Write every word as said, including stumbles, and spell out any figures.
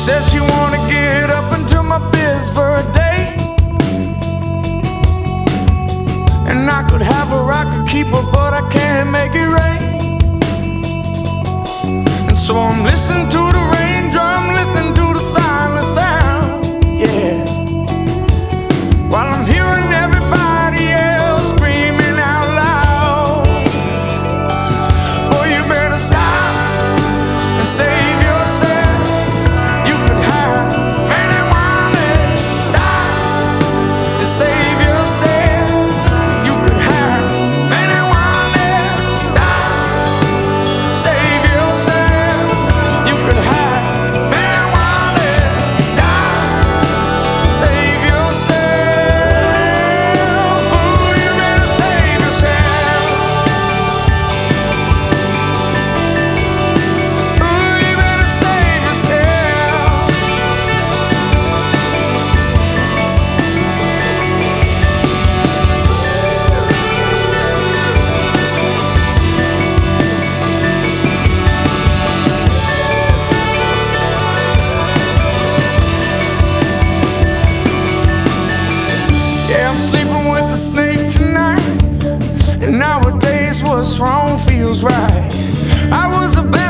Said she wanna get up into my biz for a day, and I could have her, I could keep her, but I can't make it rain. And so I'm listening to the raindrop, I'm listening to the silent sound, yeah, while I'm hearing everybody else screaming out loud. Boy, you better stop and save yourself. You could have anyone else. Stop and save yourself. You could have anyone else. Stop, save yourself. You could have anyone else. Stop, save yourself. Ooh, you better save yourself. Ooh, you better save yourself. Yeah, I'm sleeping with a snake tonight, and nowadays what's wrong feels right. I was a bad